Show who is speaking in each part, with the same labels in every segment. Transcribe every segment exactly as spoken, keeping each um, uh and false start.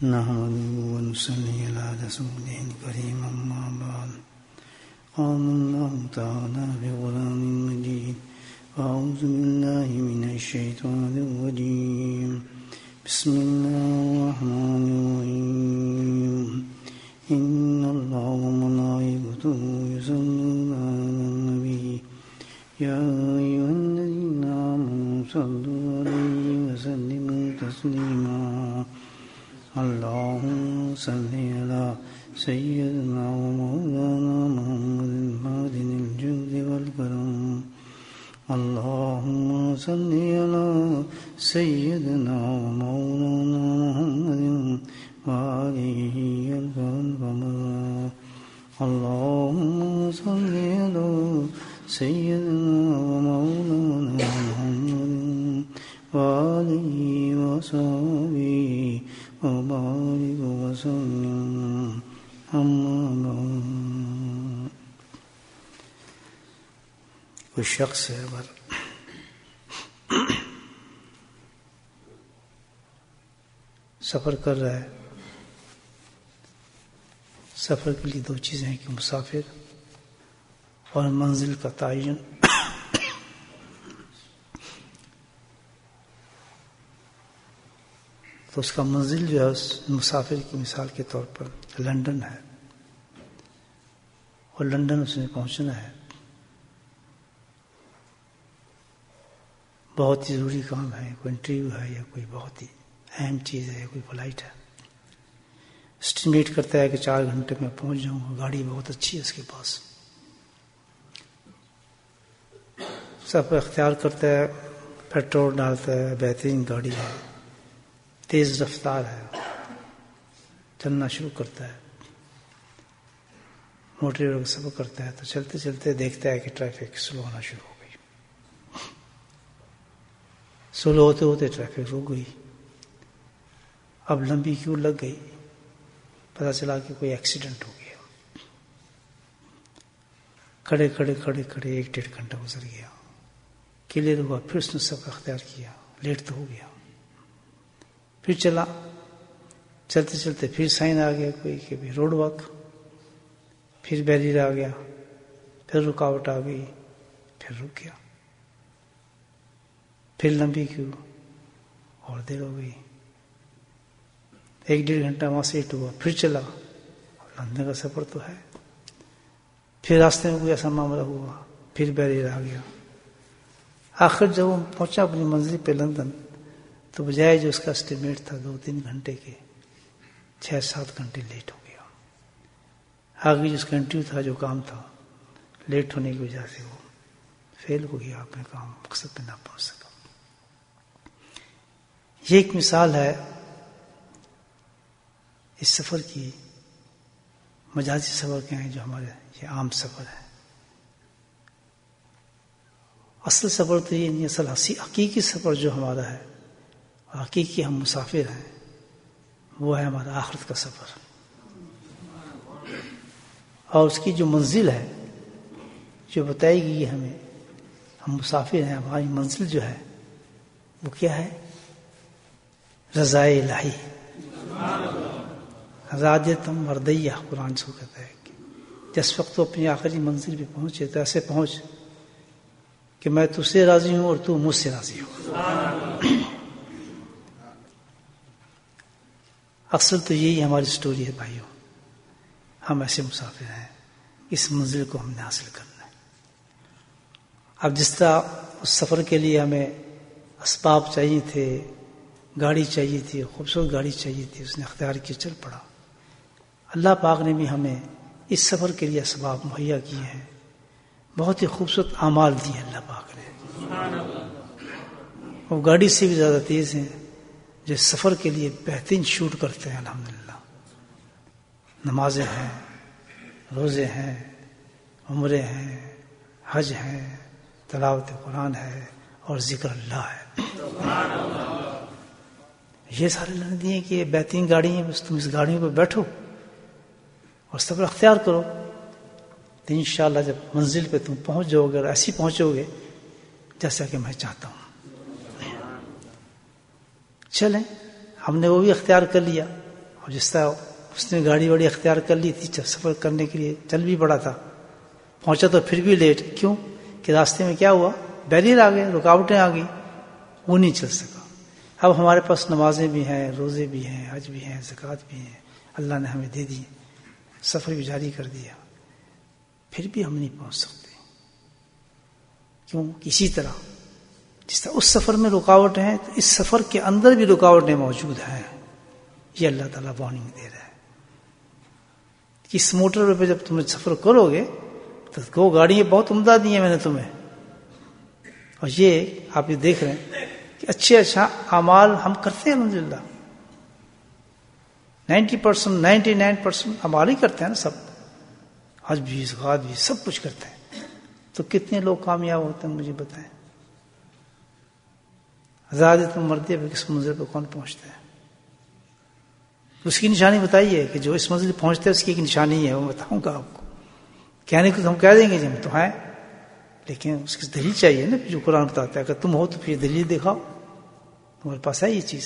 Speaker 1: نحمده ونصلي على رسوله الكريم أما بعد قال الله تعالى في القرآن المجيد أعوذ بالله من الشيطان الرجيم بسم الله الرحمن الرحيم إن الله وملائكته يصلون على النبي يا أيها الذين آمنوا صلوا عليه وسلموا تسليما اللهم صل على سيدنا ومولانا محمد الفاتح الجود والكرم اللهم صل على سيدنا ومولانا محمد وآله الكرم اللهم صل على سيدنا ومولانا محمد وآله وصحبه وبارك وسلم أما بعد. کوئی شخص ہے اگر سفر کر رہا ہے، سفر کے لیے دو چیزیں ہیں کہ مسافر اور منزل کا تعین. تو اس کا منزل جو ہے اس مسافر کی مثال کے طور پر لندن ہے اور لندن اس نے پہنچنا ہے. بہت ہی ضروری کام ہے، کوئی انٹرویو ہے یا کوئی بہت ہی اہم چیز ہے، کوئی فلائٹ ہے. اسٹیمیٹ کرتا ہے کہ چار گھنٹے میں پہنچ جاؤں گا، گاڑی بہت اچھی ہے اس کے پاس، سب اختیار کرتا ہے، پیٹرول ڈالتا ہے، بہترین گاڑی ہے، تیز رفتار ہے، چلنا شروع کرتا ہے، موٹر ویل کا سفر کرتا ہے. تو چلتے چلتے دیکھتا ہے کہ ٹریفک سلو ہونا شروع ہو گئی. سلو ہوتے ہوتے ٹریفک رک گئی. اب لمبی کیو لگ گئی، پتہ چلا کہ کوئی ایکسیڈنٹ ہو گیا. کھڑے کھڑے کھڑے کھڑے ایک ڈیڑھ گھنٹہ گزر گیا. کلیئر ہوا، پھر اس نے سب اختیار کیا، لیٹ تو ہو گیا. پھر چلا، چلتے چلتے پھر سائن آ گیا کوئی کہ بھی روڈ واک، پھر بیریئر آ گیا، پھر رکاوٹ آ گئی، پھر رک گیا. پھر لمبی کیوں اور دیر ہو گئی. ایک ڈیڑھ گھنٹہ وہاں سیٹ ہوا، پھر چلا. لندن کا سفر تو ہے. پھر راستے میں کوئی ایسا معاملہ ہوا، پھر بیریئر آ گیا. آخر جب وہ پہنچا اپنی منزل پہ لندن، تو بجائے جو اس کا اسٹیمیٹ تھا دو تین گھنٹے کے، چھ سات گھنٹے لیٹ ہو گیا. آگے جس کا انٹرویو تھا، جو کام تھا، لیٹ ہونے کی وجہ سے وہ فیل ہو گیا، اپنے کام مقصد پہ نہ پہنچ سکا. یہ ایک مثال ہے اس سفر کی. مجازی سفر کے ہیں جو ہمارے یہ عام سفر ہے. اصل سفر تو یہ نہیں، اصل حقیقی سفر جو ہمارا ہے، حقیقی ہم مسافر ہیں، وہ ہے ہمارا آخرت کا سفر. اور اس کی جو منزل ہے جو بتائے گی ہمیں، ہم مسافر ہیں، ہماری منزل جو ہے وہ کیا ہے؟ رضائے الہی، راجتم مردیہ. قرآن سے کہتا ہے کہ جس وقت تو اپنی آخری منزل پہ پہنچے تو ایسے پہنچ کہ میں تجھ سے راضی ہوں اور تو مجھ سے راضی ہو. اصل تو یہی ہماری سٹوری ہے بھائیوں. ہم ایسے مسافر ہیں، اس منزل کو ہم نے حاصل کرنا ہے. اب جس طرح اس سفر کے لیے ہمیں اسباب چاہیے تھے، گاڑی چاہیے تھی، خوبصورت گاڑی چاہیے تھی، اس نے اختیار کیا، چل پڑا. اللہ پاک نے بھی ہمیں اس سفر کے لیے اسباب مہیا کیے ہیں. بہت ہی خوبصورت اعمال دیے اللہ پاک نے. وہ گاڑی سے بھی زیادہ تیز ہیں جو سفر کے لیے بہترین شوٹ کرتے ہیں. الحمدللہ نمازیں ہیں، روزے ہیں، عمرے ہیں، حج ہیں، تلاوت قرآن ہے اور ذکر اللہ ہے. یہ سارے لڑ دیے کہ یہ بہترین گاڑی ہیں، بس تم اس گاڑیوں پہ بیٹھو اور سفر اختیار کرو. تو انشاءاللہ جب منزل پہ تم پہنچ جاؤ گے اور ایسی پہنچو گے جیسا کہ میں چاہتا ہوں. چلیں، ہم نے وہ بھی اختیار کر لیا اور جس طرح اس نے گاڑی واڑی اختیار کر لی تھی سفر کرنے کے لیے، چل بھی پڑا تھا، پہنچا تو پھر بھی لیٹ، کیوں کہ راستے میں کیا ہوا، بیریئر آ گئے، رکاوٹیں آ گئی، وہ نہیں چل سکا۔ اب ہمارے پاس نمازیں بھی ہیں، روزے بھی ہیں، حج بھی ہیں، زکوٰۃ بھی ہیں، اللہ نے ہمیں دے دی، سفر بھی جاری کر دیا، پھر بھی ہم نہیں پہنچ سکتے۔ کیوں؟ اسی طرح جس طرح اس سفر میں رکاوٹیں ہیں تو اس سفر کے اندر بھی رکاوٹیں موجود ہیں۔ یہ اللہ تعالیٰ وارننگ دے رہا ہے کہ اس موٹر وے پہ جب تم سفر کرو گے تو وہ گاڑیاں بہت عمدہ دی ہیں میں نے تمہیں، اور یہ آپ یہ دیکھ رہے ہیں کہ اچھے اچھا اعمال ہم کرتے ہیں الحمدللہ، ninety percent ninety nine percent اعمال ہی کرتے ہیں نا، سب حج بھی زکوٰۃ بھی سب کچھ کرتے ہیں، تو کتنے لوگ کامیاب ہوتے ہیں مجھے بتائیں؟ آزادی تم مردی ہے کس منزل پہ کون پہنچتا ہے؟ اس کی نشانی بتائیے کہ جو اس منزل پہنچتا ہے اس کی ایک نشانی ہے، وہ بتاؤں گا آپ کو۔ کہنے کو تو ہم کہہ دیں گے جی ہم تو ہیں، لیکن اس کی دلیل چاہیے نا، جو قرآن بتاتا ہے اگر تم ہو تو پھر دلیل دکھاؤ، تمہارے پاس ہے یہ چیز۔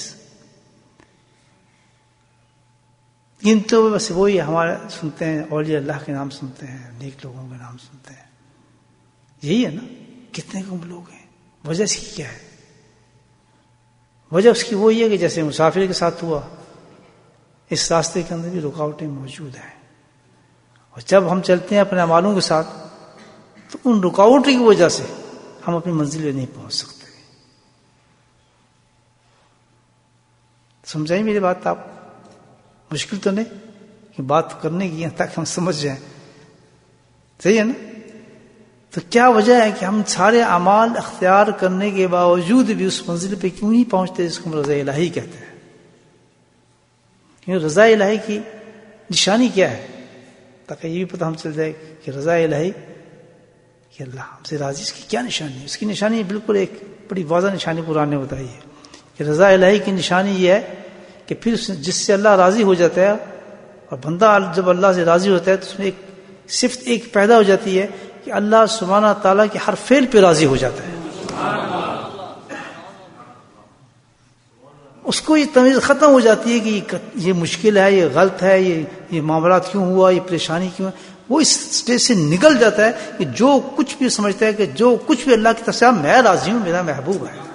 Speaker 1: ان تو بس وہی ہمارے سنتے ہیں، اولیاء اللہ کے نام سنتے ہیں، نیک لوگوں کے نام سنتے ہیں، یہی ہے نا، کتنے کم لوگ ہیں۔ وجہ اس کی کیا ہے؟ وجہ اس کی وہی ہے کہ جیسے مسافر کے ساتھ ہوا، اس راستے کے اندر بھی رکاوٹیں موجود ہیں، اور جب ہم چلتے ہیں اپنے اعمالوں کے ساتھ تو ان رکاوٹوں کی وجہ سے ہم اپنی منزل پہ نہیں پہنچ سکتے۔ سمجھائیں میری بات؟ آپ مشکل تو نہیں کہ بات کرنے کی ہے تاکہ ہم سمجھ جائیں، صحیح ہے نا؟ تو کیا وجہ ہے کہ ہم سارے اعمال اختیار کرنے کے باوجود بھی اس منزل پہ کیوں نہیں پہنچتے جس کو ہم رضا الہی کہتے ہیں؟ کیونکہ رضا الہی کی نشانی کیا ہے، تاکہ یہ بھی پتہ ہم چل جائے کہ رضا الہی کہ اللہ ہم سے راضی، اس کی کیا نشانی ہے؟ اس کی نشانی بالکل ایک بڑی واضح نشانی قرآن نے بتائی ہے کہ رضا الہی کی نشانی یہ ہے کہ پھر جس سے اللہ راضی ہو جاتا ہے، اور بندہ جب اللہ سے راضی ہوتا ہے تو اس میں ایک صفت ایک پیدا ہو جاتی ہے کہ اللہ سبحانہ تعالیٰ کے ہر فعل پہ راضی ہو جاتا ہے، اس کو یہ تمیز ختم ہو جاتی ہے کہ یہ مشکل ہے، یہ غلط ہے، یہ یہ معاملات کیوں ہوا، یہ پریشانی کیوں ہے، وہ اس اسٹیج سے نکل جاتا ہے کہ جو کچھ بھی سمجھتا ہے کہ جو کچھ بھی اللہ کی طرف سے میں راضی ہوں، میرا محبوب ہے،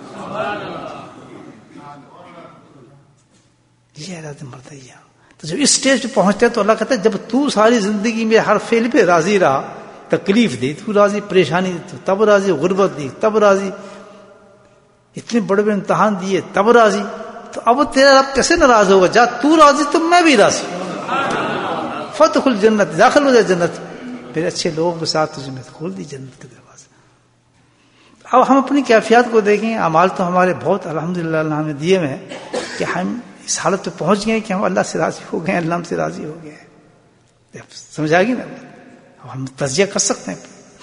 Speaker 1: یہ حضرت مرتضیٰ۔ تو جب اس اسٹیج پہ پہنچتا ہے تو اللہ کہتا ہے جب تو ساری زندگی میں ہر فعل پہ راضی رہا، تکلیف دی تو راضی، پریشانی دی تو تب راضی، غربت دی تب راضی، اتنے بڑے بڑے امتحان دیے تب راضی، تو اب تیرا رب کیسے ناراض ہوگا؟ جا تو راضی تو میں بھی راضی، فتح الجنت، داخل ہو جائے جنت، پھر اچھے لوگوں کے ساتھ تجھے میں کھول دی جنت کے دروازے۔ اب ہم اپنی کیفیات کو دیکھیں، اعمال تو ہمارے بہت الحمدللہ اللہ نے دیے ہیں کہ ہم اس حالت پہ پہنچ گئے کہ ہم اللہ سے راضی ہو گئے، اللہ ہم سے راضی ہو گئے، سمجھ آ گئی نا؟ اب ہم تجزیہ کر سکتے ہیں،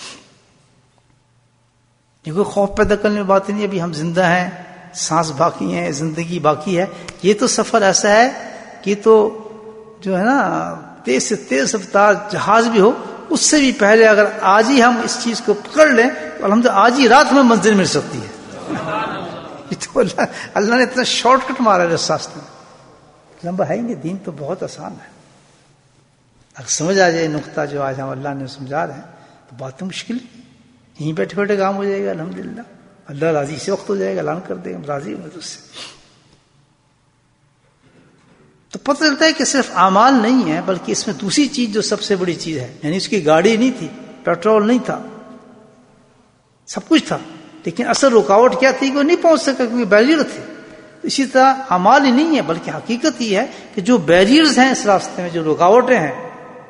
Speaker 1: یہ کوئی خوف پیدا کرنے کی بات نہیں، ابھی ہم زندہ ہیں، سانس باقی ہیں، زندگی باقی ہے، یہ تو سفر ایسا ہے کہ تو جو ہے نا تیز سے تیز رفتار جہاز بھی ہو، اس سے بھی پہلے اگر آج ہی ہم اس چیز کو پکڑ لیں تو الحمدللہ آج ہی رات میں منزل مل سکتی ہے۔ یہ تو اللہ اللہ نے اتنا شارٹ کٹ مارا ہے اس راستے میں، لمبا ہے ہی نہیں، دین تو بہت آسان ہے، اگر سمجھ آ جائے نقطہ جو آج ہم اللہ نے سمجھا رہے ہیں تو بات تو مشکل ہے، یہیں بیٹھے بیٹھے کام ہو جائے گا الحمدللہ، اللہ راضی اسی وقت ہو جائے گا، اعلان کر دے گا راضی ہوں تو اس سے۔ تو پتہ چلتا ہے کہ صرف اعمال نہیں ہے بلکہ اس میں دوسری چیز جو سب سے بڑی چیز ہے، یعنی اس کی گاڑی نہیں تھی، پیٹرول نہیں تھا، سب کچھ تھا، لیکن اصل رکاوٹ کیا تھی کہ وہ نہیں پہنچ سکا کیونکہ بیریئر تھے۔ اسی طرح اعمال ہی نہیں ہے بلکہ حقیقت یہ ہے کہ جو بیریئرز ہیں اس راستے میں، جو رکاوٹیں ہیں،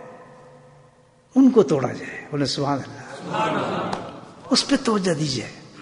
Speaker 1: ان کو توڑا جائے، بولے سبحان اللہ، اس پہ توجہ دیجیے۔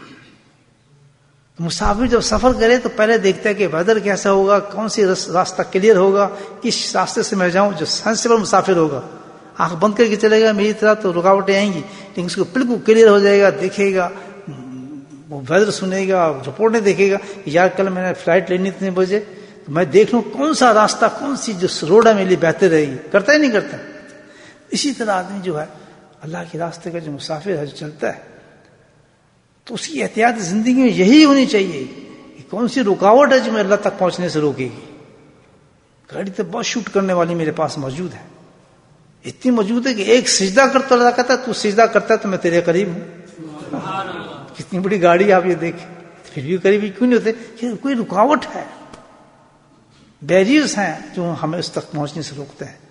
Speaker 1: مسافر جب سفر کرے تو پہلے دیکھتا ہے کہ ویدر کیسا ہوگا، کون سی راستہ کلیئر ہوگا، کس راستے سے میں جاؤں، جو سینسیبل مسافر ہوگا آنکھ بند کر کے چلے گا میری طرح تو رکاوٹیں آئیں گی، لیکن اس کو بالکل کلیئر ہو جائے گا، دیکھے گا، وہ ویدر سنے گا، رپورٹیں دیکھے گا، یار کل میں نے فلائٹ لینی اتنے بجے، تو میں دیکھ لوں کون سا راستہ، کون سی جو روڈ ہے میرے لیے بہتر رہے گی، کرتا ہی نہیں کرتا۔ اسی طرح آدمی جو ہے اللہ کے راستے کا جو مسافر ہے، جو چلتا ہے، تو اس کی احتیاط زندگی میں یہی ہونی چاہیے کہ کون سی رکاوٹ ہے جو میں اللہ تک پہنچنے سے روکے گی، گاڑی تو بہت شوٹ کرنے والی میرے پاس موجود ہے، اتنی موجود ہے کہ ایک سجدہ کرتا اللہ کہتا ہے تو سجدہ کرتا ہے تو میں تیرے قریب ہوں. کتنی بڑی گاڑی آپ یہ دیکھیں، پھر بھی قریبی کیوں نہیں ہوتے؟ کہ کوئی رکاوٹ ہے، بیریئرز ہیں جو ہمیں اس تک پہنچنے سے روکتے ہیں.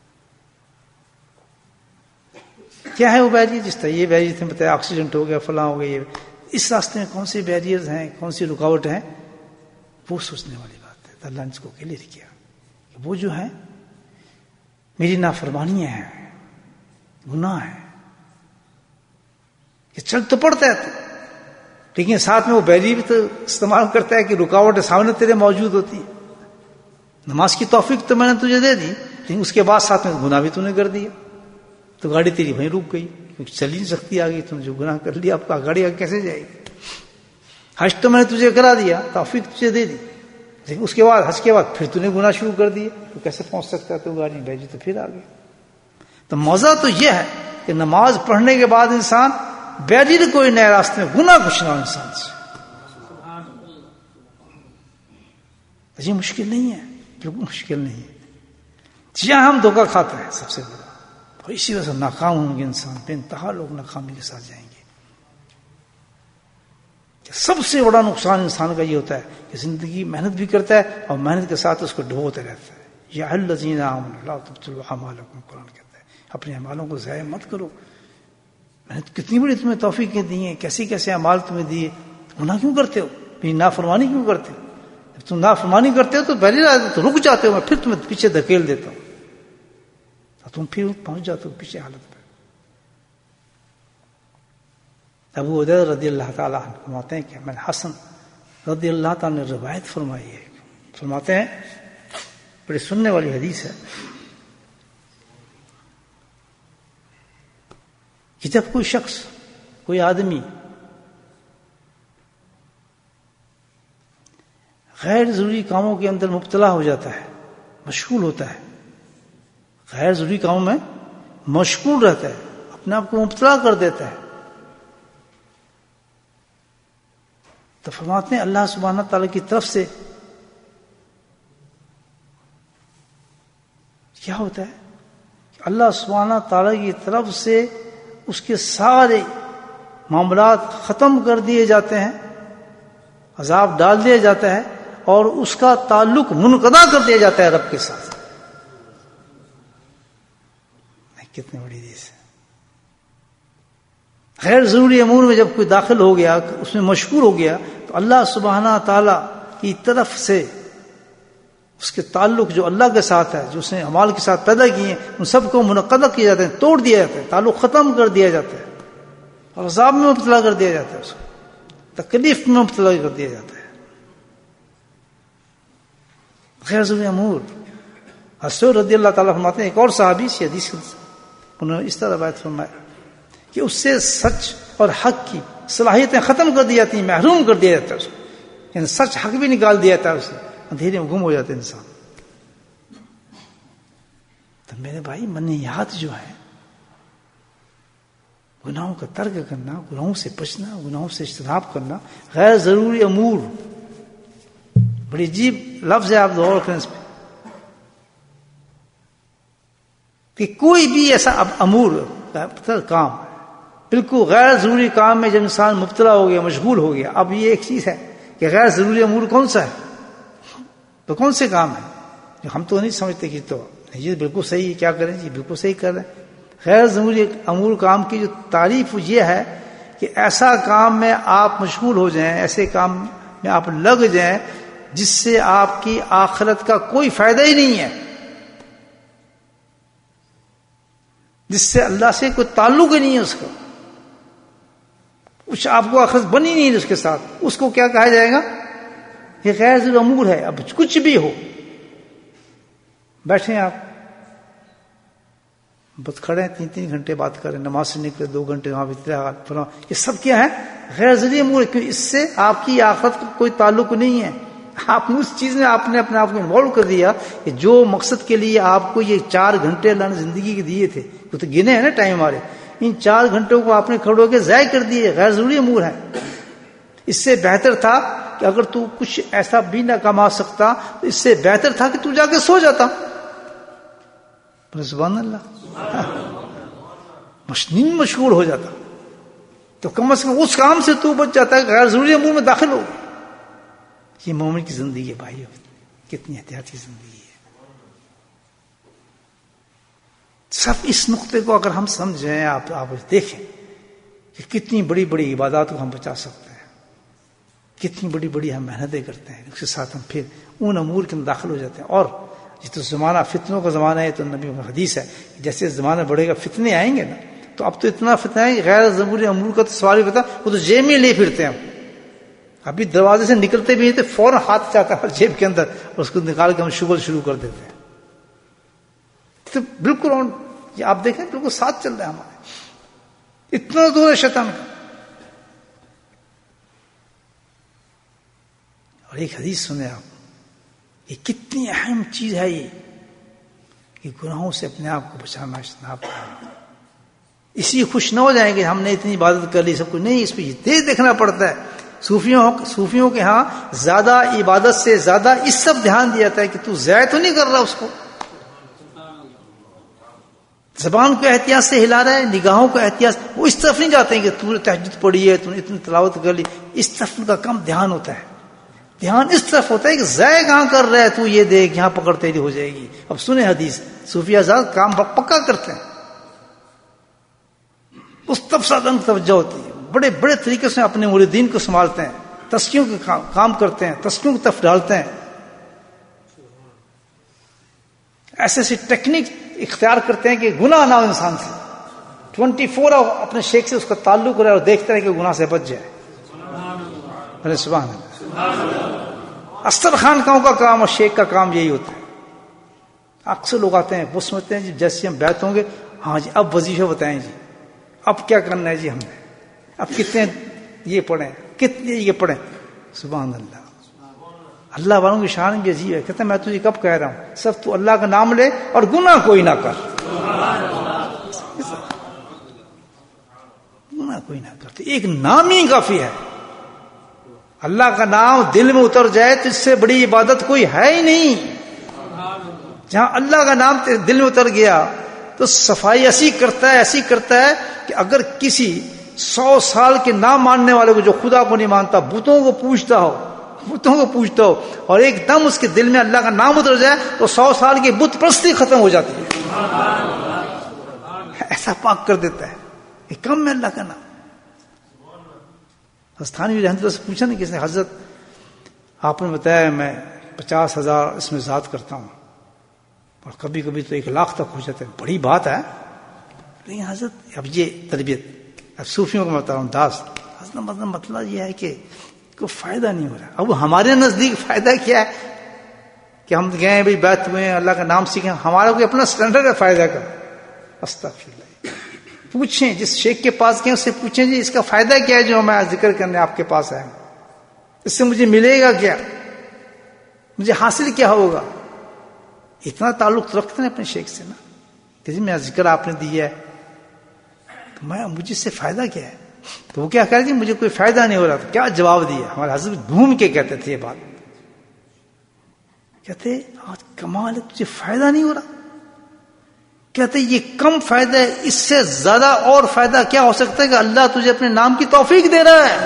Speaker 1: کیا ہے وہ بیریئر؟ جس طرح یہ بیریئر تھے بتایا ایکسیڈنٹ ہو گیا، فلاں ہو گیا، اس راستے میں کون سی بیریئرز ہیں، کون سی رکاوٹ ہیں، وہ سوچنے والی بات ہے. اللہ نے اس کو کلیئر کیا کہ وہ جو ہے میری نافرمانیاں ہیں، گناہ ہے، کہ چل تو پڑتا ہے تو، لیکن ساتھ میں وہ بیریئر بھی تو استعمال کرتا ہے کہ رکاوٹ سامنے تیرے موجود ہوتی ہے. نماز کی توفیق تو میں نے تجھے دے دی، لیکن اس کے بعد ساتھ میں گناہ بھی تو نے کر دیا، تو گاڑی تیری وہیں رک گئی کیونکہ چل ہی نہیں سکتی آگے. تم نے جو گناہ کر لیا اب کا گاڑی آگے کیسے جائے گی؟ حج تو میں نے تجھے کرا دیا، توفیق تجھے دے دی، لیکن اس کے بعد حج کے بعد پھر تو نے گناہ شروع کر دیے، تو کیسے پہنچ سکتا ہے؟ تو گاڑی بھیجی تو پھر آگے. تو مزہ تو یہ ہے کہ نماز پڑھنے کے بعد انسان بیریئر کوئی نئے راستے میں، گناہ کچھ نہ ہو انسان سے. یہ مشکل نہیں ہے، بالکل مشکل نہیں ہے. جہاں ہم دھوکہ کھاتے ہیں سب سے بڑا، اور اسی وجہ سے ناکام ہوں گے انسان، بے انتہا لوگ ناکامی کے ساتھ جائیں گے. سب سے بڑا نقصان انسان کا یہ ہوتا ہے کہ زندگی محنت بھی کرتا ہے اور محنت کے ساتھ اس کو ڈبوتے رہتا ہے. یا الذین آمنوا لا تبطلوا اعمالکم، قرآن کہتا ہے اپنے اعمالوں کو ضائع مت کرو. محنت کتنی بڑی تمہیں توفیقیں دی ہیں، کیسی کیسے اعمال تمہیں دیے، گناہ کیوں کرتے ہو؟ میری نافرمانی کیوں کرتے ہو؟ جب تم نافرمانی کرتے ہو تو پہلے تو رک جاتے ہو، میں پھر تمہیں پیچھے دھکیل دیتا ہوں، تم پھر پہنچ جاتے ہو پیچھے حالت پہ. ابو ہریرہ رضی اللہ تعالیٰ عنہ فرماتے ہیں کہ میں حسن رضی اللہ تعالیٰ نے روایت فرمائی ہے، فرماتے ہیں بڑی سننے والی حدیث ہے کہ جب کوئی شخص، کوئی آدمی غیر ضروری کاموں کے اندر مبتلا ہو جاتا ہے، مشغول ہوتا ہے، غیر ضروری کاموں میں مشغول رہتا ہے، اپنے آپ کو مبتلا کر دیتا ہے، تو فرماتے ہیں اللہ سبحانہ تعالیٰ کی طرف سے کیا ہوتا ہے کہ اللہ سبحانہ تعالیٰ کی طرف سے اس کے سارے معاملات ختم کر دیے جاتے ہیں، عذاب ڈال دیا جاتا ہے اور اس کا تعلق منقطع کر دیا جاتا ہے رب کے ساتھ. کتنی بڑی چیز ہے. غیر ضروری امور میں جب کوئی داخل ہو گیا، اس میں مشغول ہو گیا، تو اللہ سبحانہ تعالیٰ کی طرف سے اس کے تعلق جو اللہ کے ساتھ ہے، جو اس نے اعمال کے ساتھ پیدا کیے ہیں، ان سب کو منقطع کیا جاتا ہے، توڑ دیا جاتا ہے، تعلق ختم کر دیا جاتا ہے اور عذاب میں مبتلا کر دیا جاتا ہے، اس کو تکلیف میں مبتلا کر دیا جاتا ہے. غیر ضروری امور. حضرت رضی اللہ تعالیٰ فرماتے ہیں ایک اور صحابی سی حدیث انہوں نے اس طرح روایت فرمایا کہ اس سے سچ اور حق کی صلاحیتیں ختم کر دی جاتی ہیں، محروم کر دیا جاتا ہے اس کو، یعنی سچ حق بھی نکال دیا جاتا ہے، اسے اندھیرے میں گم ہو جاتے انسان. تو میرے بھائی منہیات جو ہے، گناہوں کا ترک کرنا، گناہوں سے بچنا، گناہوں سے اجتناب کرنا، غیر ضروری امور، بڑی عجیب لفظ ہے، آپ غور کریں اس پہ کہ کوئی بھی ایسا اب امور کام بالکل غیر ضروری کام میں جب انسان مبتلا ہو گیا، مشغول ہو گیا. اب یہ ایک چیز ہے کہ غیر ضروری امور کون سا ہے، تو کون سے کام ہے جو ہم تو نہیں سمجھتے کہ تو یہ بالکل صحیح ہے، کیا کریں جی بالکل صحیح کر رہے ہیں. غیر ضروری امور کام کی جو تعریف یہ ہے کہ ایسا کام میں آپ مشغول ہو جائیں، ایسے کام میں آپ لگ جائیں جس سے آپ کی آخرت کا کوئی فائدہ ہی نہیں ہے، جس سے اللہ سے کوئی تعلق ہی نہیں ہے، اس کا کچھ آپ کو آخرت بنی نہیں ہے اس کے ساتھ، اس کو کیا کہا جائے گا؟ یہ غیر ضروری امور ہے. اب کچھ بھی ہو، بیٹھیں آپ بس کھڑے ہیں، تین تین گھنٹے بات کریں، نماز سے نکلے دو گھنٹے وہاں بھی، یہ سب کیا ہے؟ غیر ضروری امور ہے. اس سے آپ کی آخرت کا کوئی تعلق نہیں ہے. آپ نے اس چیز میں آپ نے اپنے آپ کو انوالو کر دیا کہ جو مقصد کے لیے آپ کو یہ چار گھنٹے اللہ نے زندگی کے دیے تھے، وہ تو گنے ہیں نا ٹائم ہمارے، ان چار گھنٹوں کو آپ نے کھڑے ہو کے ضائع کر دیے. غیر ضروری امور ہے. اس سے بہتر تھا کہ اگر تو کچھ ایسا بھی نہ کما سکتا تو اس سے بہتر تھا کہ تو جا کے سو جاتا. سبحان اللہ. مشنین مشغول ہو جاتا تو کم از کم اس کام سے تو بچ جاتا ہے غیر ضروری امور میں داخل ہو. یہ مومن کی زندگی ہے بھائیو، کتنی احتیاطی زندگی ہے. سب اس نقطے کو اگر ہم سمجھیں، آپ آپ دیکھیں کہ کتنی بڑی بڑی عبادات کو ہم بچا سکتے ہیں، کتنی بڑی بڑی ہم محنتیں کرتے ہیں، اس کے ساتھ ہم پھر ان امور کے اندر داخل ہو جاتے ہیں. اور جس تو زمانہ فتنوں کا زمانہ ہے، تو نبی کا حدیث ہے جیسے زمانہ بڑھے گا فتنے آئیں گے نا، تو اب تو اتنا فتنہ ہے کہ غیر ضروری امور کا تو سوال ہی پتا، وہ تو جیب میں لے پھرتے ہیں. ابھی دروازے سے نکلتے بھی ہیں تو فوراً ہاتھ جاتا ہے جیب کے اندر اور اس کو نکال کے ہم شغل شروع کر دیتے ہیں. تو بالکل یہ آپ دیکھیں بالکل ساتھ چل رہا ہے ہمارے، اتنا دور ہے شیطان کا. اور ایک حدیث سنیں آپ، یہ کتنی اہم چیز ہے یہ کہ گناہوں سے اپنے آپ کو بچانا اجتناب کرنا. اسی خوش نہ ہو جائیں کہ ہم نے اتنی عبادت کر لی سب کچھ، نہیں، اس پہ یہ دیکھنا پڑتا ہے. صوفیوں صوفیوں کے ہاں زیادہ عبادت سے زیادہ اس سب دھیان دیا جاتا ہے کہ تو ضائع تو نہیں کر رہا اس کو. زبان کو احتیاط سے ہلا رہا ہے، نگاہوں کو احتیاط، وہ اس طرف نہیں جاتے ہیں کہ تو نے تہجد پڑھی ہے، تو نے اتنی تلاوت کر لی، اس طرف کا کم دھیان ہوتا ہے. دھیان اس طرف ہوتا ہے کہ ضائع کہاں کر رہا ہے تو، یہ دیکھ یہاں پکڑ تیری ہو جائے گی. اب سنیں حدیث، صوفی آزاد کام پکا کرتے ہیں، اس طرف زیادہ توجہ ہوتی ہے، بڑے بڑے طریقے سے اپنے مریدین کو سنبھالتے ہیں، تزکیوں کے کام کرتے ہیں، تزکیوں کی طرف ڈالتے ہیں، ایسے ایسی ٹیکنیک اختیار کرتے ہیں کہ گناہ نہ ہو انسان سے. ٹوینٹی فور اپنے شیخ سے اس کا تعلق رہے اور دیکھتے رہے کہ گناہ سے بچ جائے. ارے سبحان اللہ. استر خانقاہوں کا کام اور شیخ کا کام یہی ہوتا ہے. اکثر لوگ آتے ہیں وہ سمجھتے ہیں جی جیسے ہم بیعت ہوں گے، ہاں جی اب وظیفہ بتائیں جی، اب کیا کرنا ہے جی ہم نے، اب کتنے یہ پڑھیں، کتنے یہ پڑھیں. سبحان اللہ. اللہ والوں کی شان بھی عجیب ہے. کہتے ہیں میں تجھے کب کہہ رہا ہوں، صرف تو اللہ کا نام لے اور گناہ کوئی نہ کر، گناہ کوئی نہ کر. تو ایک نام ہی کافی ہے. اللہ کا نام دل میں اتر جائے تو اس سے بڑی عبادت کوئی ہے ہی نہیں. جہاں اللہ کا نام دل میں اتر گیا تو صفائی ایسی کرتا ہے ایسی کرتا ہے کہ اگر کسی سو سال کے نام ماننے والے کو جو خدا کو نہیں مانتا، بتوں کو پوجتا ہو بتوں کو پوجتا ہو اور ایک دم اس کے دل میں اللہ کا نام اتر جائے تو سو سال کی بت پرستی ختم ہو جاتی ہے. ایسا پاک کر دیتا ہے. یہ کم ہے اللہ کا نام. استھانی رحمت اللہ سے پوچھا نا کس نے، حضرت آپ نے بتایا میں پچاس ہزار اس میں ذات کرتا ہوں اور کبھی کبھی تو ایک لاکھ تک ہو جاتا ہے، بڑی بات ہے. لیکن حضرت اب یہ تربیت اب صوفیوں کو میں بتا رہا ہوں داس حضرت مطلب مطلب یہ ہے کہ کوئی فائدہ نہیں ہو رہا. اب ہمارے نزدیک فائدہ کیا ہے کہ ہم گئے بھائی بیعت ہوئے ہیں، اللہ کا نام سیکھیں، ہمارا کوئی اپنا اسٹینڈرڈ ہے فائدہ کا. استغفر اللہ. پوچھیں جس شیخ کے پاس گئے اس سے پوچھیں جی اس کا فائدہ کیا ہے جو میں ذکر کرنے آپ کے پاس آیا ہوں، اس سے مجھے ملے گا کیا، مجھے حاصل کیا ہوگا. اتنا تعلق رکھتے ہیں اپنے شیخ سے نا کہ جی میں ذکر آپ نے دیا ہے تو میں مجھے اس سے فائدہ کیا ہے. تو وہ کیا کہہ رہے جی مجھے کوئی فائدہ نہیں ہو رہا. تو کیا جواب دیا ہمارے حضرت گھوم کے کہتے تھے یہ بات، کہتے آج کمال ہے تجھے فائدہ نہیں ہو رہا. کہتے یہ کم فائدہ ہے، اس سے زیادہ اور فائدہ کیا ہو سکتا ہے کہ اللہ تجھے اپنے نام کی توفیق دے رہا ہے.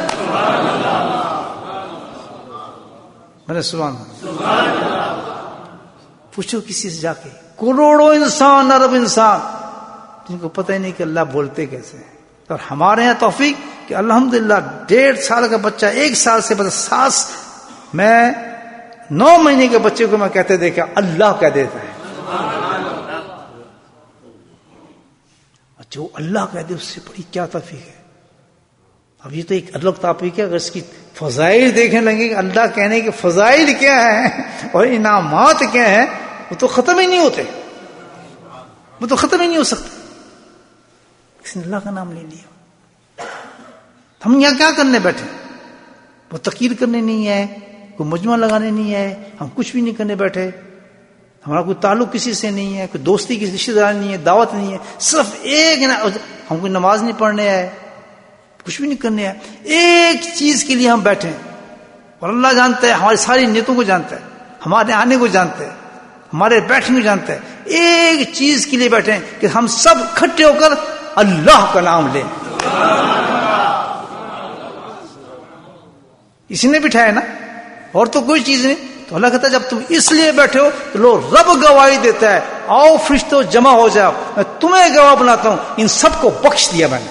Speaker 1: میں نے سبحان اللہ. پوچھو کسی سے جا کے، کروڑوں انسان ارب انسان جن کو پتہ ہی نہیں کہ اللہ بولتے کیسے ہیں. اور ہمارے یہاں توفیق کہ الحمدللہ ڈیڑھ سال کا بچہ ایک سال سے بس ساس میں نو مہینے کے بچے کو میں کہتے دیکھا اللہ کہہ دیتا ہے. جو اللہ کہہ دے اس سے بڑی کیا توفیق ہے. اب یہ تو ایک الگ توفیق ہے. اگر اس کی فضائل دیکھنے لگے کہ اللہ کہنے کے فضائل کیا ہیں اور انعامات کیا ہیں، وہ تو ختم ہی نہیں ہوتے، وہ تو ختم ہی نہیں ہو سکتے. کسی نے اللہ کا نام لے لیا. ہم یہاں کیا کرنے بیٹھے؟ وہ تقریر کرنے نہیں ہے، کوئی مجمع لگانے نہیں ہے، ہم کچھ بھی نہیں کرنے بیٹھے. ہمارا کوئی تعلق کسی سے نہیں ہے، کوئی دوستی کی رشتے داری نہیں ہے، دعوت نہیں ہے. صرف ایک ہم کوئی نماز نہیں پڑھنے آئے، کچھ بھی نہیں کرنے آئے، ایک چیز کے لیے ہم بیٹھے اور اللہ جانتا ہے ہماری ساری نیتوں کو جانتا ہے, ہمارے آنے کو جانتا ہے, ہمارے بیٹھنے کو جانتا ہے. ایک چیز کے لیے بیٹھے ہیں کہ ہم سب اکٹھے ہو کر اللہ کا نام لیں. اسی نے بٹھایا نا, اور تو کوئی چیز نہیں. تو اللہ کہتا ہے جب تم اس لیے بیٹھے ہو تو لو رب گواہی دیتا ہے, آؤ فرشتوں جمع ہو جاؤ, میں تمہیں گواہ بناتا ہوں, ان سب کو بخش دیا میں نے.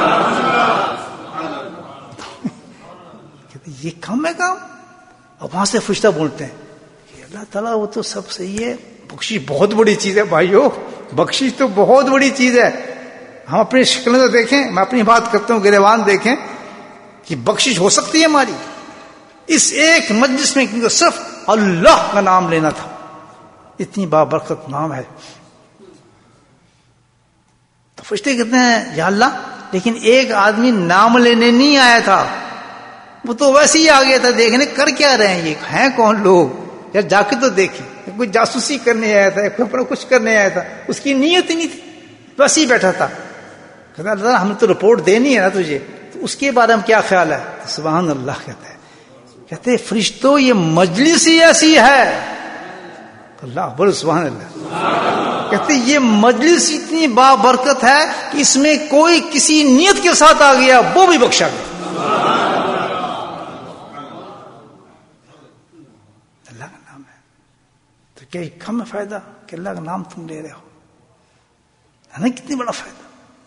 Speaker 1: کہتے یہ کم ہے کام. اور وہاں سے فرشتہ بولتے ہیں کہ اللہ تعالیٰ وہ تو سب صحیح ہے, بخشش بہت بڑی چیز ہے بھائیو, بخشش تو بہت بڑی چیز ہے. ہم اپنی شکلیں تو دیکھیں, میں اپنی بات کرتا ہوں, گریوان دیکھیں کہ بخشش ہو سکتی ہے ہماری اس ایک مجلس میں, کیونکہ صرف اللہ کا نام لینا تھا. اتنی بابرکت نام ہے. تو فرشتے کہتے ہیں یا اللہ, لیکن ایک آدمی نام لینے نہیں آیا تھا, وہ تو ویسے ہی آ گیا تھا دیکھنے کر کیا رہے ہیں, یہ ہیں کون لوگ, یا جا کے تو دیکھیں. کوئی جاسوسی کرنے آیا تھا, کوئی اپنا کچھ کرنے آیا تھا, اس کی نیت ہی نہیں تھی, ویسے ہی بیٹھا تھا. کہتا اللہ ہم نے تو رپورٹ دینی ہے نا تجھے, تو اس کے بارے میں کیا خیال ہے؟ سبحان اللہ کہتا ہے. کہتے فرشتوں یہ مجلس ہی ایسی ہے, اللہ بول سبحان اللہ. کہتے یہ مجلس اتنی بابرکت ہے کہ اس میں کوئی کسی نیت کے ساتھ آ گیا وہ بھی بخشا گیا. اللہ کا نام ہے تو کیا کم فائدہ کہ اللہ کا نام تم لے رہے ہو, ہے نا کتنی بڑا فائدہ.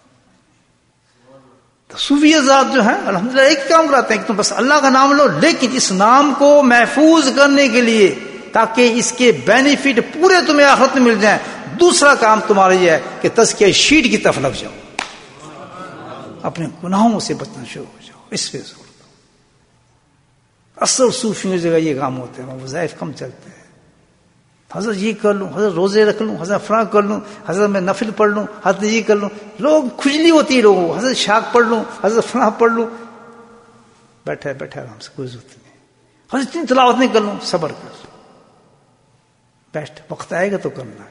Speaker 1: تو صوفی ذات جو ہیں الحمدللہ ایک کام کراتے ہیں کہ تم بس اللہ کا نام لو, لیکن اس نام کو محفوظ کرنے کے لیے تاکہ اس کے بینیفٹ پورے تمہیں آخرت میں مل جائیں, دوسرا کام تمہارا یہ ہے کہ تزکیہ شیٹ کی طرف لگ جاؤ, اپنے گناہوں سے بچنا شروع ہو جاؤ, اس پہ زور دو. اصل صوفیوں کی جگہ یہ کام ہوتے ہیں, وظائف کم چلتے ہیں. حضرت یہ کر لوں, حضرت روزے رکھ لوں, حضرت فلاں کر لوں, حضرت میں نفل پڑھ لوں, حضرت یہ کر لوں. لوگ کھجلی ہوتی ہے لوگوں کو, حضرت شاک پڑھ لوں, حضرت فلاں پڑھ لوں. بیٹھے بیٹھے آرام سے, کوئی ضرورت نہیں. حضرت اتنی تلاوت نہیں کر لوں, صبر کر, بیٹھ, وقت آئے گا تو کرنا.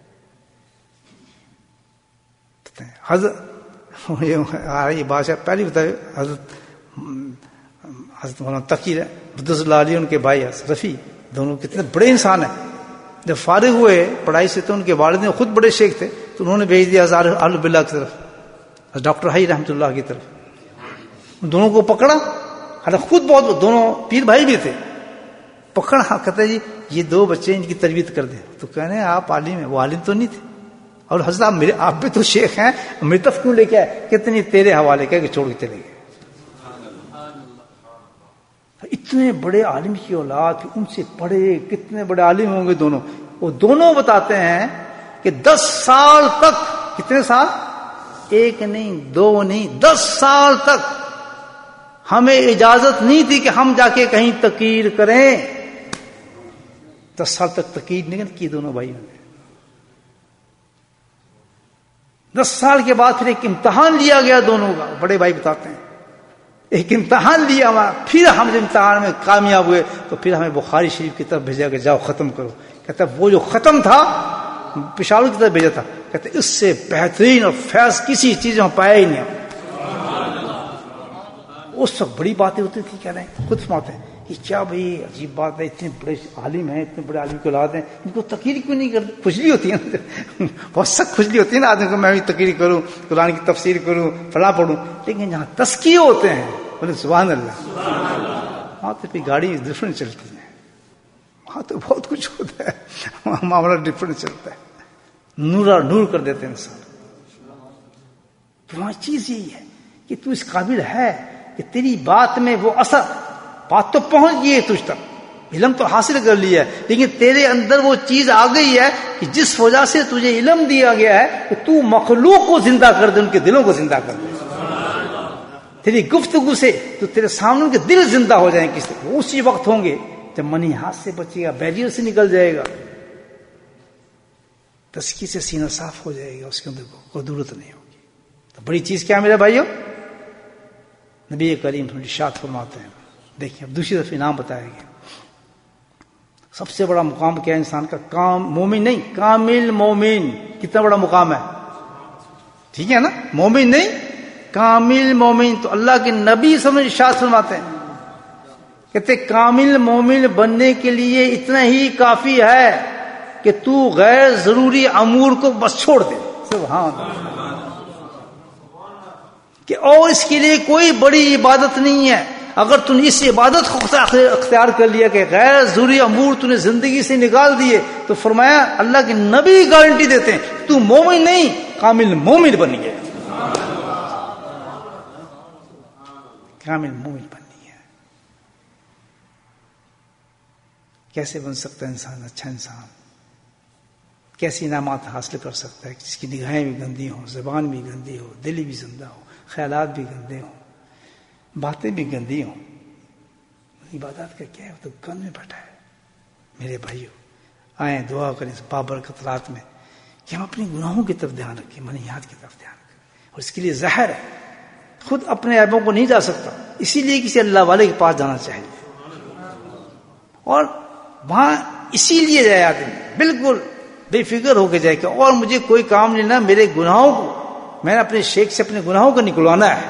Speaker 1: حضرت یہ بادشاہ پہلی بتائی, حضرت حضرت مولانا تقی بدس اللہ علی ان کے بھائی حضرت رفیع, دونوں کتنے بڑے انسان ہیں. جب فارغ ہوئے پڑھائی سے تو ان کے والد خود بڑے شیخ تھے, تو انہوں نے بھیج دیا ہزار اہل باللہ کی طرف, ڈاکٹر حی رحمۃ اللہ کی طرف. ان دونوں کو پکڑا, حالانکہ خود بہت دونوں پیر بھائی بھی تھے, پکڑا, کہتے جی یہ دو بچے ان کی تربیت کر دیں. تو کہنے آپ عالم ہیں, وہ عالم تو نہیں تھے. اور حضرت آپ میرے آپ بھی تو شیخ ہیں, میری طرف کیوں لے کے آئے؟ کتنی تیرے حوالے کہہ کے چھوڑ کے چلے گئے. اتنے بڑے عالم کی اولاد, ان سے پڑھے, کتنے بڑے عالم ہوں گے دونوں. وہ دونوں بتاتے ہیں کہ دس سال تک, کتنے سال, ایک نہیں دو نہیں, دس سال تک ہمیں اجازت نہیں تھی کہ ہم جا کے کہیں تقریر کریں. دس سال تک تقریر نہیں کی دونوں بھائیوں نے. دس سال کے بعد پھر ایک امتحان لیا گیا دونوں کا, بڑے بھائی بتاتے ہیں ایک امتحان لیا ہمارا, پھر ہم جب امتحان میں کامیاب ہوئے تو پھر ہمیں بخاری شریف کی طرف بھیجا کہ جاؤ ختم کرو. کہتا وہ جو ختم تھا پشاور کی طرف بھیجا تھا, کہتے اس سے بہترین اور فیض کسی چیز میں پایا ہی نہیں. اس وقت بڑی باتیں ہوتی تھی, کہہ رہے ہیں خود فرماتے ہیں کہ کیا بھائی عجیب بات ہے, اتنے بڑے عالم ہیں, اتنے بڑے عالم کی اولاد ہیں, ان کو تقریر کیوں نہیں کرتے؟ کھجلی ہوتی ہے, بہت سخت کھجلی ہوتی ہے نا آدمی کو, میں بھی تقریر کروں, قرآن کی تفسیر کروں, فلاں پڑھوں. لیکن جہاں تزکیے ہوتے ہیں, بولے سبحان اللہ, وہاں تو پھر گاڑی ڈفرینٹ چلتی ہے, وہاں تو بہت کچھ ہوتا ہے, وہاں معاملہ ڈفرینٹ چلتا ہے, نورا نور کر دیتے ہیں انسان. تو وہاں چیز یہی ہے کہ تو اس قابل ہے کہ تیری بات میں وہ اثر, بات تو پہنچ گئی ہے تجھ تک, علم تو حاصل کر لیا ہے, لیکن تیرے اندر وہ چیز آ گئی ہے کہ جس وجہ سے تجھے علم دیا گیا ہے کہ تو مخلوق کو زندہ کر دے, ان کے دلوں کو زندہ کر دے. تیری گفتگو سے تو تیرے سامنے کے دل زندہ ہو جائیں, کس طرح اسی وقت ہوں گے جب منی ہاتھ سے بچے گا, بیریئر سے نکل جائے گا, تزکیے سے سینہ صاف ہو جائے گا, اس کے اندر کوئی ضرورت نہیں ہوگی. تو بڑی چیز کیا میرے بھائیوں, نبی کریم ارشاد فرماتے ہیں. دیکھیں اب دوسری طرف انعام بتایا گیا. سب سے بڑا مقام کیا ہے انسان کا؟ کام مومن نہیں, کامل مومن. کتنا بڑا مقام ہے, ٹھیک ہے نا, مومن نہیں کامل مومن. تو اللہ کے نبی سمجھ ارشاد فرماتے ہیں کہتے کامل مومن بننے کے لیے اتنا ہی کافی ہے کہ تو غیر ضروری امور کو بس چھوڑ دے. سبحان اللہ. کہ اور اس کے لیے کوئی بڑی عبادت نہیں ہے. اگر تم نے اس عبادت کو اختیار کر لیا کہ غیر ضروری امور تم نے زندگی سے نکال دیے, تو فرمایا اللہ کے نبی گارنٹی دیتے ہیں تو مومن نہیں کامل مومن بن گیا. کامل مومن بن گیا. کیسے بن سکتا ہے انسان اچھا انسان؟ کیسی انعامات حاصل کر سکتا ہے جس کی نگاہیں بھی گندی ہوں, زبان بھی گندی ہو, دل بھی زندہ ہو, خیالات بھی گندے ہوں, باتیں بھی گندی ہوں. عبادات کا کیا ہے؟ وہ تو کن میں بیٹھا ہے. میرے بھائیوں آئیں دعا کریں اس بابرکت رات میں کہ ہم اپنے گناہوں کی طرف دھیان رکھیں, منحیات کی طرف دھیان رکھیں. اور اس کے لیے ظاہر ہے خود اپنے عیبوں کو نہیں جا سکتا, اسی لیے کسی اللہ والے کے پاس جانا چاہیے. اور وہاں اسی لیے جائے آدمی بالکل بے فکر ہو کے جائے کہ اور مجھے کوئی کام نہیں, نہ میرے گناہوں کو میں نے اپنے شیخ سے اپنے گناہوں کو نکلوانا ہے.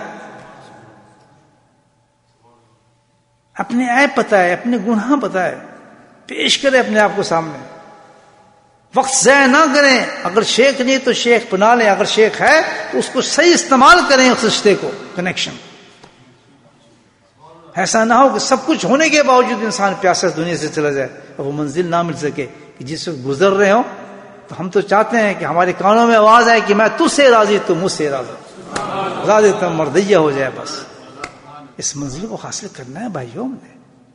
Speaker 1: اپنے عیب پتہ ہے, اپنے گناہ پتہ ہے, پیش کرے اپنے آپ کو سامنے. وقت ضائع نہ کریں. اگر شیخ نہیں تو شیخ بنا لیں, اگر شیخ ہے تو اس کو صحیح استعمال کریں, اس رشتے کو, کنیکشن. ایسا نہ ہو کہ سب کچھ ہونے کے باوجود انسان پیاسا دنیا سے چلا جائے اور وہ منزل نہ مل سکے کہ جس وقت گزر رہے ہوں. تو ہم تو چاہتے ہیں کہ ہمارے کانوں میں آواز آئے کہ میں تجھ سے راضی, تو مجھ سے راضی, راضی تو مردیہ ہو جائے. بس اس منزل کو حاصل کرنا ہے بھائیوں. نے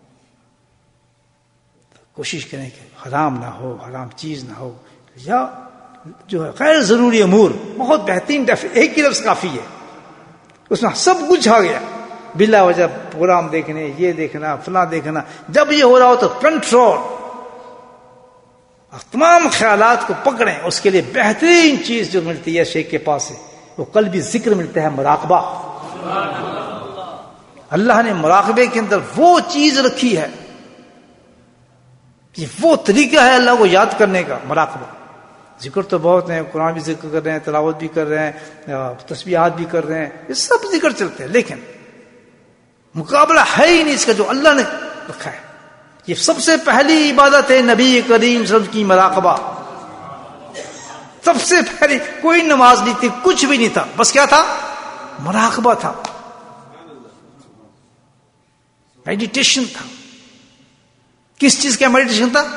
Speaker 1: کوشش کریں کہ حرام نہ ہو, حرام چیز نہ ہو, یا جو ہے غیر ضروری امور. بہت بہترین ایک ہی لفظ کافی ہے, اس میں سب کچھ آ گیا. بلا وجہ پروگرام دیکھنے, یہ دیکھنا, فلاں دیکھنا. جب یہ ہو رہا ہو تو کنٹرول, تمام خیالات کو پکڑیں. اس کے لیے بہترین چیز جو ملتی ہے شیخ کے پاس سے, وہ قلبی ذکر ملتا ہے, مراقبہ. اللہ نے مراقبے کے اندر وہ چیز رکھی ہے, یہ وہ طریقہ ہے اللہ کو یاد کرنے کا, مراقبہ. ذکر تو بہت ہیں, قرآن بھی ذکر کر رہے ہیں, تلاوت بھی کر رہے ہیں, تسبیحات بھی کر رہے ہیں, یہ سب ذکر چلتے ہیں, لیکن مقابلہ ہے ہی نہیں اس کا جو اللہ نے رکھا ہے. یہ سب سے پہلی عبادت ہے نبی کریم صلی اللہ علیہ وسلم کی, مراقبہ. سب سے پہلی کوئی نماز نہیں تھی, کچھ بھی نہیں تھا, بس کیا تھا؟ مراقبہ تھا, میڈیٹیشن تھا. کس چیز کا میڈیٹیشن تھا؟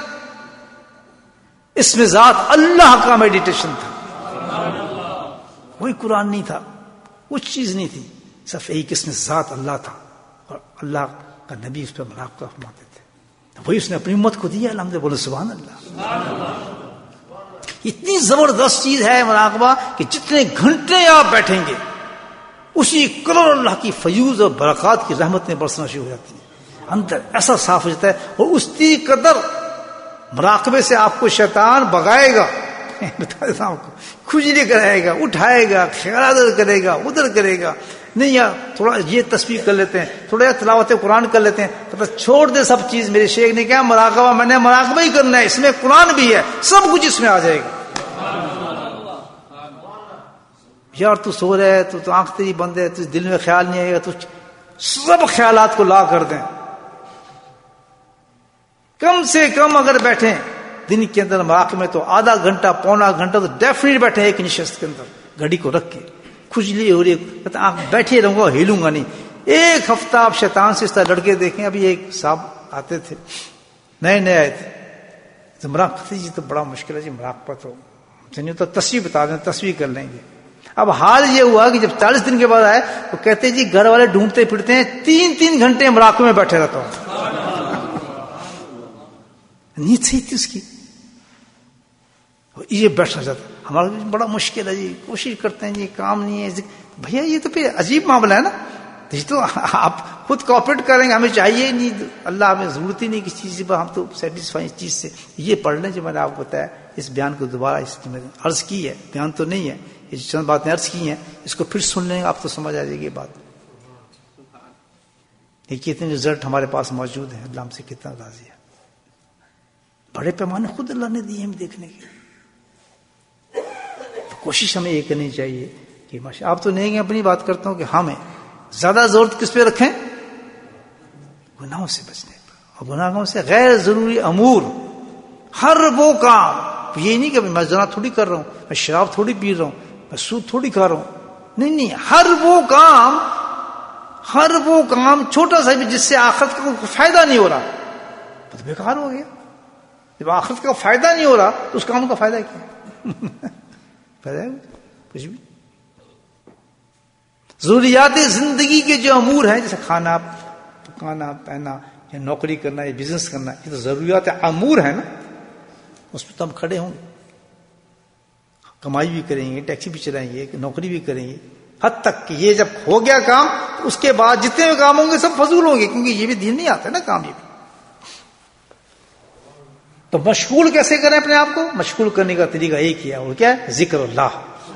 Speaker 1: اس میں ذات اللہ کا میڈیٹیشن تھا. کوئی قرآن نہیں تھا, کچھ چیز نہیں تھی, صرف ایک اس میں ذات اللہ تھا, اور اللہ کا نبی اس پہ مراقبہ فرماتے تھے. وہی اس نے اپنی امت کو دیا. الحمد للہ, بولو سبحان اللہ. اتنی زبردست چیز ہے مراقبہ کہ جتنے گھنٹے آپ بیٹھیں گے اسی قدر اللہ کی فیوز اور برکات کی رحمتیں برسنا شروع ہو جاتی ہیں. اندر ایسا صاف ہو جاتا ہے, اور اس کی قدر مراقبے سے آپ کو شیطان بگائے گا. بتا دیتا ہوں آپ کو, کھجلی کرائے گا, اٹھائے گا, خیال ادھر کرے گا, ادھر کرے گا. نہیں یار تھوڑا یہ تسبیح کر لیتے ہیں, تھوڑا یہ تلاوت قرآن کر لیتے ہیں, تو بس چھوڑ دے سب چیز. میرے شیخ نے کہا مراقبہ میں نے مراقبہ ہی کرنا ہے, اس میں قرآن بھی ہے, سب کچھ اس میں آ جائے گا. یار تو سو رہا ہے, تو, تو آنکھ تیری بند ہے, تو دل میں خیال نہیں آئے گا, تو سب خیالات کو لا کر دیں. کم سے کم اگر بیٹھیں دن کے اندر مراقبے میں, تو آدھا گھنٹہ پونا گھنٹہ تو ڈیفینیٹ بیٹھیں ایک نشست کے اندر, گھڑی کو رکھ کے. کھجلی ہو رہی ہے, آنکھ بیٹھے رہوں گا, ہلوں گا نہیں. ایک ہفتہ آپ شیطان سے اس طرح لڑکے دیکھیں. ابھی ایک صاحب آتے تھے, نئے نئے آئے تھے, تو مراقبہ جی تو بڑا مشکل ہے جی مراقبہ, تو تو تصویر بتا دیں, تصویر کر لیں گے. اب حال یہ ہوا کہ جب چالیس دن کے بعد آئے تو کہتے جی گھر والے ڈھونڈتے پھرتے ہیں, تین تین گھنٹے مراقبے میں بیٹھے رہتا ہوں. نیند صحیح تھی اس کی, یہ بیٹھنا چاہتا. ہمارا بڑا مشکل ہے جی, کوشش کرتے ہیں جی, کام نہیں ہے. بھیا یہ تو پھر عجیب معاملہ ہے نا. یہ تو آپ خود کوآپریٹ کریں گے, ہمیں چاہیے ہی نہیں, اللہ ہمیں ضرورت ہی نہیں کسی چیز پر, ہم تو سیٹسفائی اس چیز سے. یہ پڑھ لیں جو میں نے آپ کو بتایا. اس بیان کو دوبارہ اس کی میں نے عرض کی ہے, بیان تو نہیں ہے, یہ چند باتیں عرض کی ہیں, اس کو پھر سن لیں گے آپ تو سمجھ آ جائے گی یہ بات. یہ کتنے رزلٹ ہمارے پاس موجود ہیں, اللہ ہم سے کتنا راضی ہے. بڑے پیمانے خود اللہ نے دیے ہم دیکھنے کے. کوشش ہمیں یہ کرنی چاہیے کہ ماشاء آپ تو نہیں گے, اپنی بات کرتا ہوں کہ ہمیں زیادہ زور کس پہ رکھیں؟ گناہوں سے بچنے پر، اور گناہوں سے غیر ضروری امور، ہر وہ کام، یہ نہیں کہ میں زنا تھوڑی کر رہا ہوں، میں شراب تھوڑی پی رہا ہوں، میں سود تھوڑی کھا رہا ہوں، نہیں نہیں، ہر وہ کام، ہر وہ کام چھوٹا سا بھی جس سے آخرت کا کوئی فائدہ نہیں ہو رہا تو بیکار ہو گیا. جب آخرت کا فائدہ نہیں ہو رہا تو اس کام کا فائدہ کیا؟ فائدہ ہے کچھ بھی. ضروریات زندگی کے جو امور ہیں، جیسے کھانا پکانا پہنا یا نوکری کرنا یا بزنس کرنا، یہ تو ضروریات امور ہیں نا، اس پہ تو ہم کھڑے ہوں گے، کمائی بھی کریں گے، ٹیکسی بھی چلائیں گے، نوکری بھی کریں گے، حد تک کہ یہ جب ہو گیا کام تو اس کے بعد جتنے بھی کام ہوں گے سب فضول ہوں گے، کیونکہ یہ بھی دین نہیں آتا نا کام. یہ بھی تو مشغول کیسے کریں اپنے آپ کو؟ مشغول کرنے کا طریقہ ایک ہی ہے، اور کیا ہے؟ ذکر اللہ.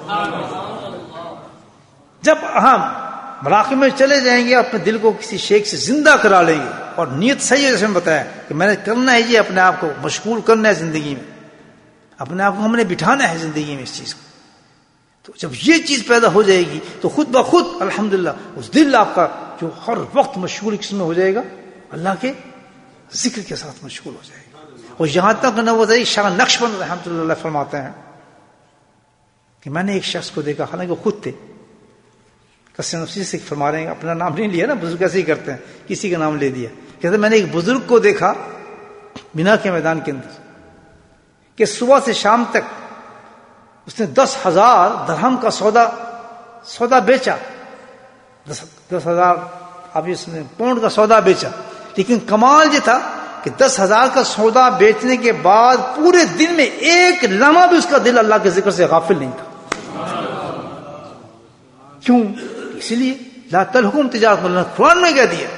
Speaker 1: جب ہم مراقبے میں چلے جائیں گے، اپنے دل کو کسی شیخ سے زندہ کرا لیں گے، اور نیت صحیح ہے، جیسے میں بتایا کہ میں نے کرنا ہے یہ، اپنے آپ کو مشغول کرنا ہے زندگی میں، اپنے آپ کو ہم نے بٹھانا ہے زندگی میں اس چیز کو. تو جب یہ چیز پیدا ہو جائے گی تو خود بخود الحمدللہ اس دل آپ کا جو ہر وقت مشغول کس میں ہو جائے گا؟ اللہ کے ذکر کے ساتھ مشغول ہو جائے گا. اور یہاں تک نہ وہ شاہ نقشبند رحمۃ اللہ فرماتے ہیں کہ میں نے ایک شخص کو دیکھا، حالانکہ وہ خود تھے، قصے نفسی سے فرما رہے ہیں، اپنا نام نہیں لیا نا، بزرگ ایسے ہی کرتے ہیں، کسی کا نام لے دیا. کہتے میں نے ایک بزرگ کو دیکھا بنا کے میدان کے اندر کہ صبح سے شام تک اس نے دس ہزار درہم کا سودا سودا بیچا، دس دس ہزار ابھی اس نے پاؤنڈ کا سودا بیچا. لیکن کمال یہ تھا کہ دس ہزار کا سودا بیچنے کے بعد پورے دن میں ایک لمحہ بھی اس کا دل اللہ کے ذکر سے غافل نہیں تھا. کیوں؟ اس لیے لا تلہکم تجارت، اللہ قرآن میں کہہ دیا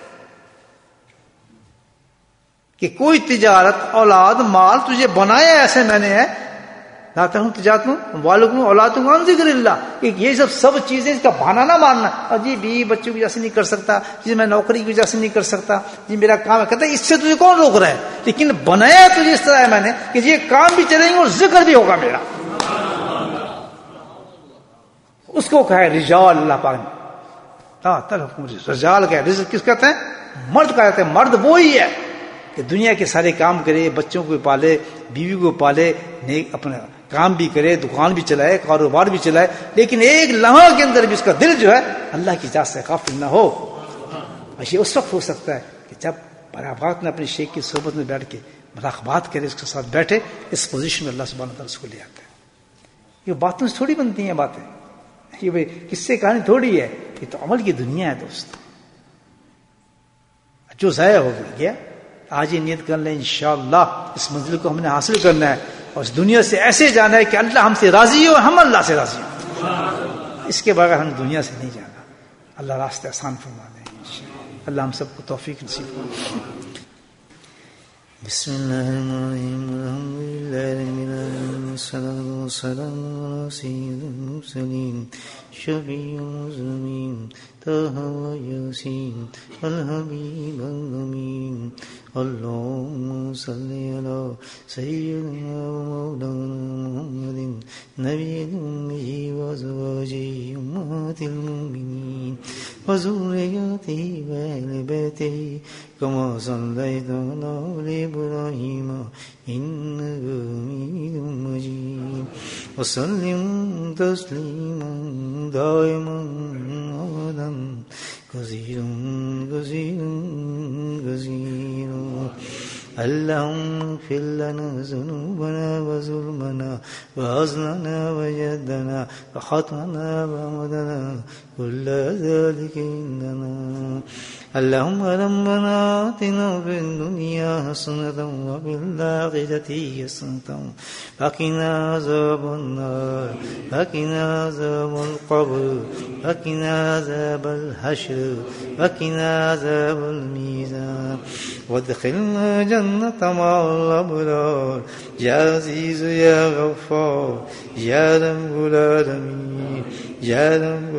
Speaker 1: کہ کوئی تجارت، اولاد، مال تجھے بنایا ایسے میں نے ہے، لا تلہکم تجارت والکم اولادکم عن ذکر اللہ، کہ یہ سب سب چیزیں اس کا بہانہ نہ ماننا، اور جی بیوی بچوں کی وجہ سے نہیں کر سکتا، جی میں نوکری کی وجہ سے نہیں کر سکتا، جی میرا کام ہے. کہتا ہے اس سے تجھے کون روک رہا ہے؟ لیکن بنایا تجھے اس طرح ہے میں نے کہ یہ کام بھی چلیں گے اور ذکر بھی ہوگا میرا. اس کو کہا ہے رجال. اللہ پاک نے ہاں تلہکم رجال کا رزق کس کہتے ہیں؟ مرد کہتے ہیں. مرد وہی ہے کہ دنیا کے سارے کام کرے، بچوں کو پالے، بیوی کو پالے، نیک اپنا کام بھی کرے، دکان بھی چلائے، کاروبار بھی چلائے، لیکن ایک لمحہ کے اندر بھی اس کا دل جو ہے اللہ کی ذات سے غافل نہ ہو. یہ اس وقت ہو سکتا ہے کہ جب برابر میں اپنے شیخ کی صحبت میں بیٹھ کے مراقبات کرے، اس کے ساتھ بیٹھے، اس پوزیشن میں اللہ سبحانہ وتعالیٰ اس کو لے آتا ہے. یہ باتوں سے تھوڑی بنتی ہیں باتیں، یہ بھائی کس سے کہانی تھوڑی ہے، یہ تو عمل کی دنیا ہے دوست. جو ضائع ہو گیا آج یہ نیت کر لیں انشاءاللہ اس منزل کو ہم نے حاصل کرنا ہے، اور اس دنیا سے ایسے جانا ہے کہ اللہ ہم سے راضی ہو، ہم اللہ سے راضی ہو. اس کے بغیر ہم دنیا سے نہیں جانا. اللہ راستہ آسان فرما دیں. اللہ ہم سب کو توفیق نصیب فرمائے. بسم اللہ الرحمن الرحیم. الحمد للہ رب العالمین، والصلاة والسلام علی سید المرسلین شفیع المذنبین طه و یاسین الحبیب الامین. اللهم صل على سيدنا ومولانا محمد نبي الأمي وأزواجه أمهات المؤمنين وذريته وأهل بيته كما صليت على آل إبراهيم إنك حميد مجيد. وسلم تسليما دائما أبدا كثيرا كثيرا كثيرا. اللهم اغفر لنا ذنوبنا وظلمنا وحزننا وجدنا وخطأنا وعمدنا كل ذلك عندنا. اللهم ربنا آتنا في الدنيا حسنة وفي الآخرة حسنة وقنا عذاب النار وقنا عذاب القبر وقنا عذاب الحشر وقنا عذاب الميزان. وادخلنا جنة مع الأبرار يا عزيز يا غفار يا رب العالمين يا رب العالمين.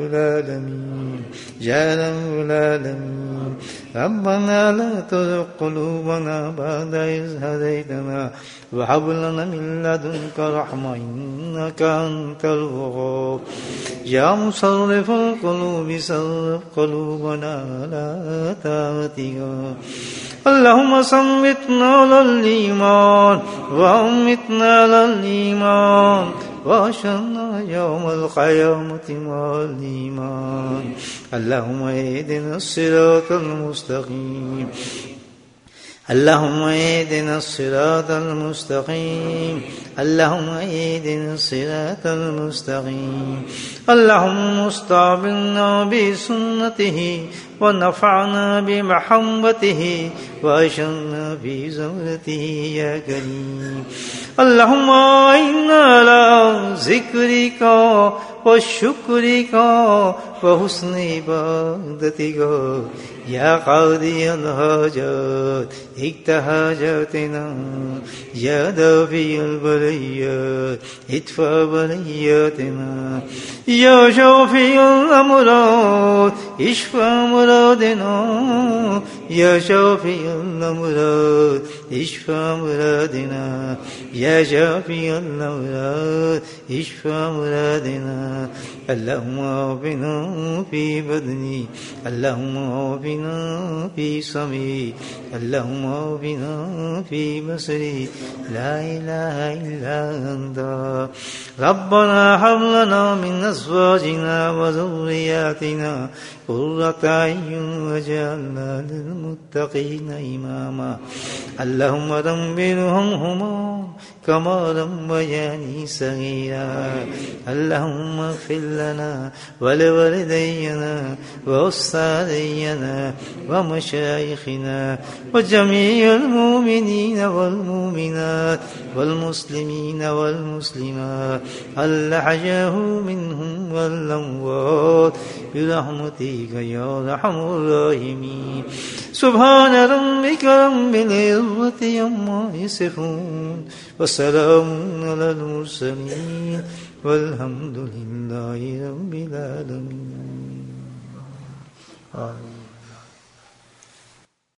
Speaker 2: العالمين يا رب العالمين ربنا لا تزغ قلوبنا بعد إذ هديتنا وهب لنا من لدنك رحمة إنك أنت الوهاب يا مصرف القلوب صرف قلوبنا على طاعتك اللهم ثبتنا على الإيمان وأمتنا على الإيمان وأحشرنا يوم القيامة مع الإيمان اللهم اهدنا الصراط المستقيم اللهم اهدنا الصراط المستقيم اللهم اهدنا الصراط المستقيم اللهم استعملنا بسنته ونفعنا بمحبته وأجرنا في زمرته يا كريم اللهم إنا على ذكرك وشكرك وحسن عبادتك يا قاضي الحاجات اقض حاجاتنا يا دافع البليات ادفع بلياتنا يا شافي الأمراض اشفى مرادنا يا شافي الأمراض اشفى مرادنا يا شافي الأمراض اشفى مرادنا اللهم عافنا في بدني اللهم عافنا في سمعي اللهم عافنا في بصري لا إله إلا أنت ربنا هب لنا من أزواجنا وذرياتنا قرة أعين واجعلنا للمتقين إماما اللهم دمرهما كما ربياني صغيرا اللهم اغفر لنا ولوالدينا وأستاذينا ومشايخنا وجميع المؤمنين والمؤمنات والمسلمين والمسلمات الأحياء منهم والأموات برحمتك يا أرحم الراحمين سبحان ربك رب العزة عما يصفون وسلام على المرسلين والحمد لله رب العالمين آمين.